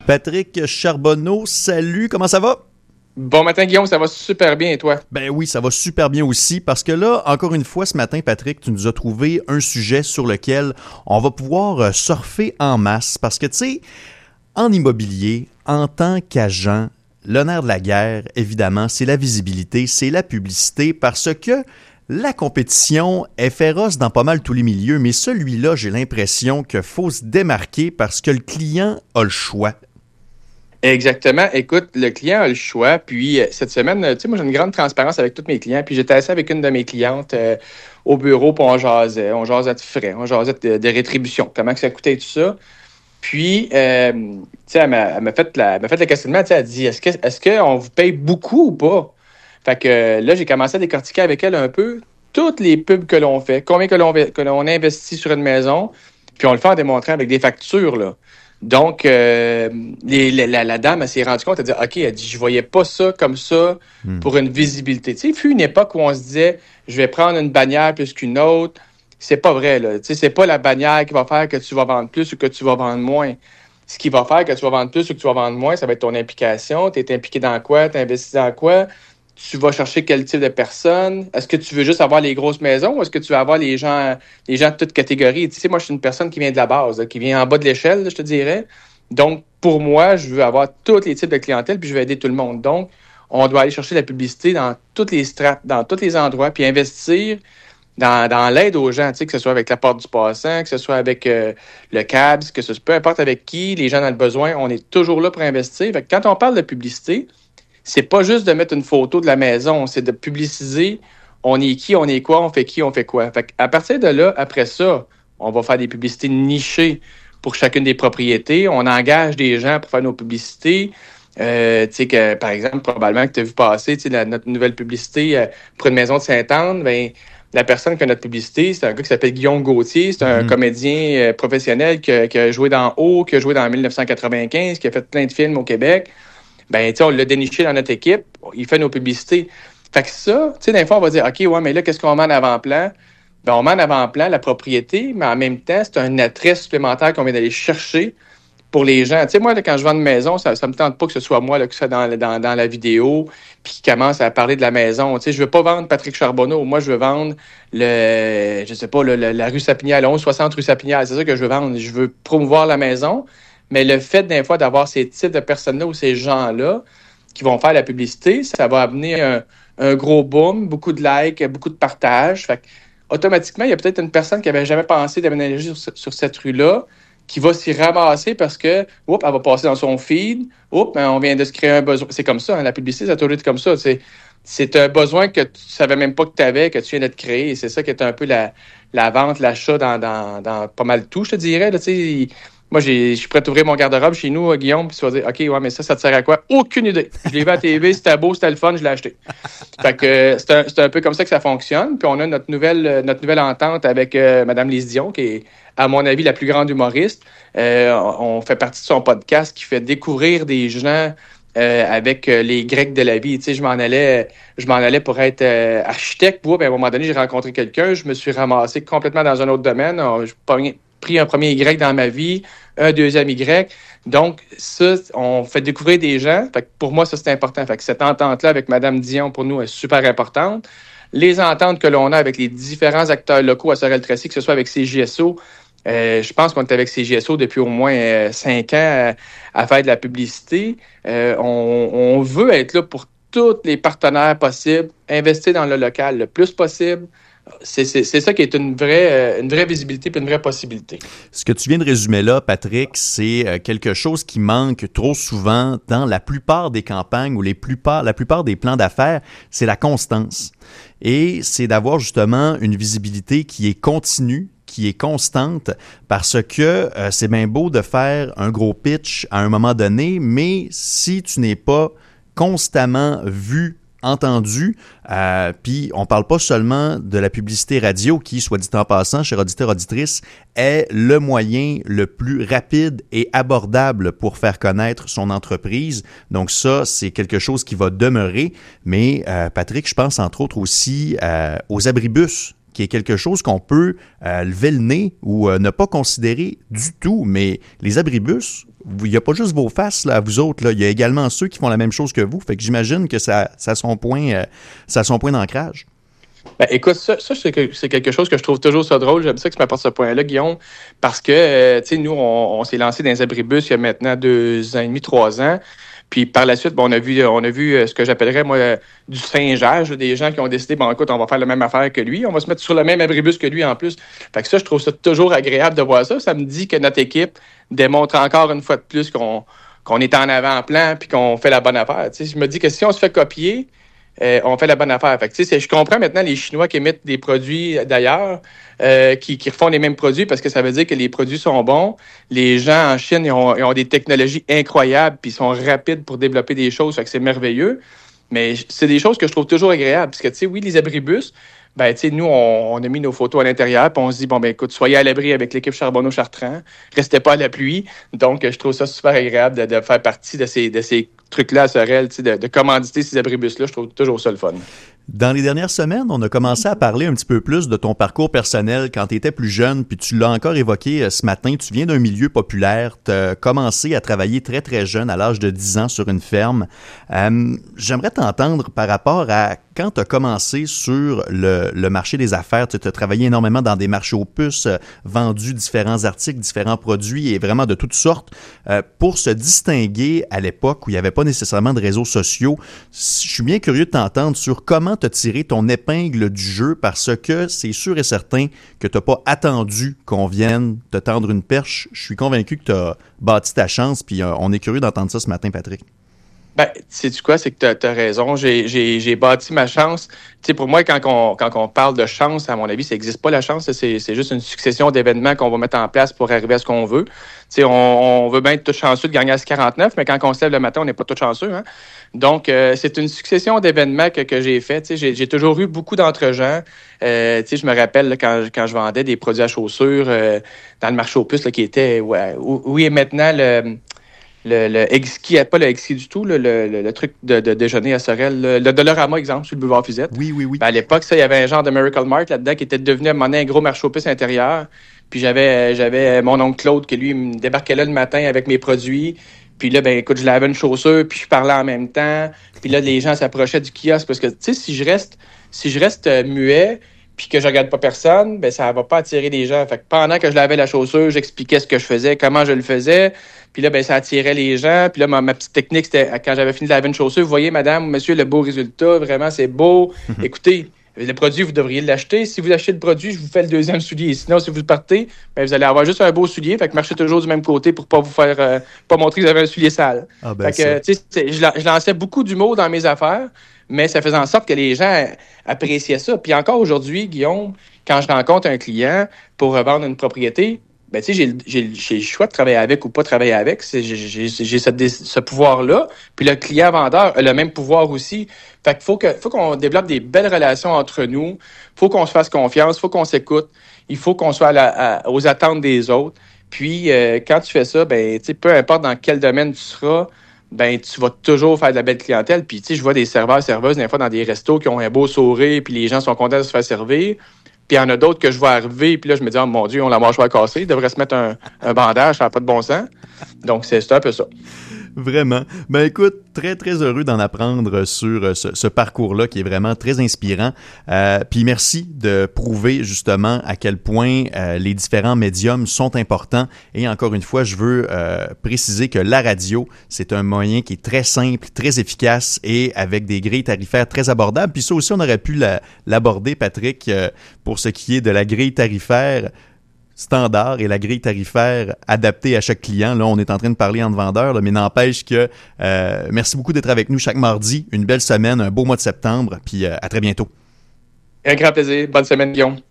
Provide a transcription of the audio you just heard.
Patrick Charbonneau, salut, comment ça va? Bon matin, Guillaume, ça va super bien et toi? Ben oui, ça va super bien aussi parce que là, encore une fois ce matin, Patrick, tu nous as trouvé un sujet sur lequel on va pouvoir surfer en masse parce que tu sais, en immobilier, en tant qu'agent, le nerf de la guerre, évidemment, c'est la visibilité, c'est la publicité parce que la compétition est féroce dans pas mal tous les milieux, mais celui-là, j'ai l'impression qu'il faut se démarquer parce que le client a le choix. Exactement. Écoute, le client a le choix. Puis cette semaine, tu sais, moi, j'ai une grande transparence avec tous mes clients. Puis j'étais assis avec une de mes clientes au bureau, puis on jasait de frais, on jasait de rétribution, comment que ça coûtait tout ça. Puis, tu sais, elle m'a fait le questionnement, tu sais, elle dit, est-ce qu'on vous paye beaucoup ou pas? Fait que là, j'ai commencé à décortiquer avec elle un peu toutes les pubs que l'on fait, combien que l'on investit sur une maison, puis on le fait en démontrant avec des factures, là. Donc, la dame, elle s'est rendue compte, elle dit, OK, elle dit, je voyais pas ça comme ça pour une visibilité. Tu sais, il fut une époque où on se disait, je vais prendre une bannière plus qu'une autre. C'est pas vrai, là. Tu sais, c'est pas la bannière qui va faire que tu vas vendre plus ou que tu vas vendre moins. Ce qui va faire que tu vas vendre plus ou que tu vas vendre moins, ça va être ton implication. Tu es impliqué dans quoi? Tu investis dans quoi? Tu vas chercher quel type de personnes? Est-ce que tu veux juste avoir les grosses maisons ou est-ce que tu veux avoir les gens de toutes catégories? Tu sais, moi, je suis une personne qui vient de la base, là, qui vient en bas de l'échelle, je te dirais. Donc, pour moi, je veux avoir tous les types de clientèle puis je veux aider tout le monde. Donc, on doit aller chercher la publicité dans toutes les strates, dans tous les endroits, puis investir dans l'aide aux gens, tu sais, que ce soit avec la porte du passant, que ce soit avec le CABS, que ce soit peu importe avec qui, les gens dans le besoin, on est toujours là pour investir. Fait que quand on parle de publicité, c'est pas juste de mettre une photo de la maison, c'est de publiciser on est qui, on est quoi, on fait qui, on fait quoi. Fait à partir de là, après ça, on va faire des publicités nichées pour chacune des propriétés. On engage des gens pour faire nos publicités. Tu sais que, par exemple, probablement que tu as vu passer notre nouvelle publicité pour une maison de Sainte-Anne, ben, la personne qui a notre publicité, c'est un gars qui s'appelle Guillaume Gauthier. C'est un comédien professionnel qui a joué dans O, qui a joué dans 1995, qui a fait plein de films au Québec. Ben, tu sais, on l'a déniché dans notre équipe. Il fait nos publicités. Fait que ça, tu sais, des fois, on va dire, OK, ouais, mais là, qu'est-ce qu'on met en avant-plan? Ben, on met en avant-plan la propriété, mais en même temps, c'est un attrait supplémentaire qu'on vient d'aller chercher pour les gens. Tu sais, moi, là, quand je vends une maison, ça me tente pas que ce soit moi là, que ça dans la vidéo, puis qui commence à parler de la maison. Tu sais, je veux pas vendre Patrick Charbonneau. Moi, je veux vendre je sais pas, la rue Sapinière, le 1160 rue Sapinière. C'est ça que je veux vendre. Je veux promouvoir la maison. Mais le fait, des fois, d'avoir ces types de personnes-là ou ces gens-là qui vont faire la publicité, ça va amener un gros boom, beaucoup de likes, beaucoup de partages. Fait que, automatiquement, il y a peut-être une personne qui n'avait jamais pensé d'aménager sur cette rue-là, qui va s'y ramasser parce que, oups, elle va passer dans son feed, oups, on vient de se créer un besoin. C'est comme ça, hein, la publicité, ça a toujours été comme ça. C'est un besoin que tu savais même pas que tu avais, que tu viens de te créer. Et c'est ça qui est un peu la vente, l'achat dans pas mal tout, je te dirais. Là, moi, je suis prêt à ouvrir mon garde-robe chez nous, Guillaume, puis tu vas dire, OK, ouais, mais ça te sert à quoi? Aucune idée. Je l'ai vu à la TV, c'était beau, c'était le fun, je l'ai acheté. Fait que c'est un peu comme ça que ça fonctionne. Puis on a notre nouvelle entente avec Mme Lise Dion, qui est, à mon avis, la plus grande humoriste. On fait partie de son podcast qui fait découvrir des gens avec les Grecs de la vie. Tu sais, je m'en allais pour être architecte. Puis, à un moment donné, j'ai rencontré quelqu'un. Je me suis ramassé complètement dans un autre domaine. J'ai pris un premier Y dans ma vie, un deuxième Y. Donc, ça, on fait découvrir des gens. Fait que pour moi, ça, c'est important. Fait que cette entente-là avec Mme Dion, pour nous, est super importante. Les ententes que l'on a avec les différents acteurs locaux à Sorel-Tracy, que ce soit avec CJSO, je pense qu'on est avec CJSO depuis au moins 5 ans à faire de la publicité. On veut être là pour tous les partenaires possibles, investir dans le local le plus possible. C'est ça qui est une vraie visibilité et une vraie possibilité. Ce que tu viens de résumer là, Patrick, c'est quelque chose qui manque trop souvent dans la plupart des campagnes ou la plupart des plans d'affaires, c'est la constance. Et c'est d'avoir justement une visibilité qui est continue, qui est constante, parce que c'est bien beau de faire un gros pitch à un moment donné, mais si tu n'es pas constamment vu, entendu, puis on parle pas seulement de la publicité radio qui, soit dit en passant, chers auditeurs, auditrices, est le moyen le plus rapide et abordable pour faire connaître son entreprise. Donc ça, c'est quelque chose qui va demeurer. Mais Patrick, je pense entre autres aussi aux abribus. qui est quelque chose qu'on peut lever le nez ou ne pas considérer du tout. Mais les abribus, il n'y a pas juste vos faces là, à vous autres. Là. Il y a également ceux qui font la même chose que vous. Fait que j'imagine que ça a son point d'ancrage. Ben, écoute, ça c'est quelque chose que je trouve toujours ça drôle. J'aime ça que tu m'apportes ce point-là, Guillaume, parce que, tu sais, nous, on s'est lancé dans les abribus il y a maintenant 2 ans et demi, 3 ans. Puis par la suite, on a vu ce que j'appellerais, moi, du singeage, des gens qui ont décidé, bon, écoute, on va faire la même affaire que lui, on va se mettre sur le même abribus que lui en plus. Fait que ça, je trouve ça toujours agréable de voir ça. Ça me dit que notre équipe démontre encore une fois de plus qu'on est en avant-plan puis qu'on fait la bonne affaire. Tu sais, je me dis que si on se fait copier, on fait la bonne affaire. Fait que, tu sais, je comprends maintenant les Chinois qui émettent des produits d'ailleurs, qui refont les mêmes produits parce que ça veut dire que les produits sont bons. Les gens en Chine, ils ont des technologies incroyables puis ils sont rapides pour développer des choses. Fait que c'est merveilleux. Mais c'est des choses que je trouve toujours agréables. Parce que, tu sais, oui, les abribus, ben, tu sais, nous, on a mis nos photos à l'intérieur, puis on se dit, bon, ben, écoute, soyez à l'abri avec l'équipe Charbonneau-Chartrand, restez pas à la pluie. Donc, je trouve ça super agréable de faire partie de ces trucs-là à Sorel, tu sais, de commanditer ces abribus-là. Je trouve toujours ça le fun. Dans les dernières semaines, on a commencé à parler un petit peu plus de ton parcours personnel quand tu étais plus jeune, puis tu l'as encore évoqué ce matin. Tu viens d'un milieu populaire, tu as commencé à travailler très, très jeune, à l'âge de 10 ans, sur une ferme. J'aimerais t'entendre par rapport à quand tu as commencé sur le marché des affaires. Tu as travaillé énormément dans des marchés aux puces, vendu différents articles, différents produits et vraiment de toutes sortes. Pour se distinguer à l'époque où il n'y avait pas nécessairement de réseaux sociaux, je suis bien curieux de t'entendre sur comment tu as tiré ton épingle du jeu parce que c'est sûr et certain que tu n'as pas attendu qu'on vienne te tendre une perche. Je suis convaincu que tu as bâti ta chance, puis on est curieux d'entendre ça ce matin, Patrick. Ben, sais-tu quoi? C'est que tu as raison. J'ai bâti ma chance. Tu sais, pour moi, quand on parle de chance, à mon avis, ça n'existe pas la chance. C'est juste une succession d'événements qu'on va mettre en place pour arriver à ce qu'on veut. Tu sais, on veut bien être tout chanceux de gagner à 49, mais quand on se lève le matin, on n'est pas tout chanceux. Hein? Donc, c'est une succession d'événements que j'ai fait. Tu sais, j'ai toujours eu beaucoup d'entre-gens. Tu sais, je me rappelle là, quand je vendais des produits à chaussures dans le marché aux puces là, qui était où est maintenant le exquis, pas le exquis du tout, le truc de déjeuner à Sorel, le Dollarama, exemple, sur le boulevard Fusette. Oui. Ben, à l'époque, ça, il y avait un genre de Miracle Mart là-dedans qui était devenu à un moment donné un gros marché aux puces intérieur. Puis j'avais mon oncle Claude qui, lui, me débarquait là le matin avec mes produits. Puis là, ben écoute, je lavais une chaussure, puis je parlais en même temps. Puis là, les gens s'approchaient du kiosque parce que, tu sais, si je reste muet, puis que je regarde pas personne, ben ça va pas attirer les gens. Fait que pendant que je lavais la chaussure, j'expliquais ce que je faisais, comment je le faisais. Puis là, ben ça attirait les gens. Puis là, ma petite technique, c'était quand j'avais fini de laver une chaussure, vous voyez, madame, monsieur, le beau résultat, vraiment, c'est beau. Écoutez, le produit, vous devriez l'acheter. Si vous achetez le produit, je vous fais le deuxième soulier. Sinon, si vous partez, ben, vous allez avoir juste un beau soulier. Fait que marchez toujours du même côté pour pas vous faire, pas montrer que vous avez un soulier sale. Ah ben fait que, tu sais, je lançais beaucoup d'humour dans mes affaires, mais ça faisait en sorte que les gens appréciaient ça. Puis encore aujourd'hui, Guillaume, quand je rencontre un client pour revendre une propriété, ben, tu sais, j'ai le choix de travailler avec ou pas travailler avec. J'ai ce pouvoir-là. Puis le client-vendeur a le même pouvoir aussi. Fait qu'il faut qu'on développe des belles relations entre nous. Faut qu'on se fasse confiance. Faut qu'on s'écoute. Il faut qu'on soit aux attentes des autres. Puis, quand tu fais ça, ben, tu sais, peu importe dans quel domaine tu seras, ben, tu vas toujours faire de la belle clientèle. Puis, tu sais, je vois des serveurs, serveuses, des fois, dans des restos qui ont un beau sourire, puis les gens sont contents de se faire servir. Puis il y en a d'autres que je vois arriver, puis là, je me dis, oh mon Dieu, on la mâchoire cassée, ils devraient se mettre un bandage, ça n'a pas de bon sens. Donc, c'est un peu ça. Vraiment. Ben écoute, très, très heureux d'en apprendre sur ce parcours-là qui est vraiment très inspirant. Puis merci de prouver justement à quel point les différents médiums sont importants. Et encore une fois, je veux préciser que la radio, c'est un moyen qui est très simple, très efficace et avec des grilles tarifaires très abordables. Puis ça aussi, on aurait pu l'aborder, Patrick, pour ce qui est de la grille tarifaire standard et la grille tarifaire adaptée à chaque client. Là, on est en train de parler entre vendeurs, là, mais n'empêche que merci beaucoup d'être avec nous chaque mardi. Une belle semaine, un beau mois de septembre, puis à très bientôt. Un grand plaisir. Bonne semaine, Guillaume.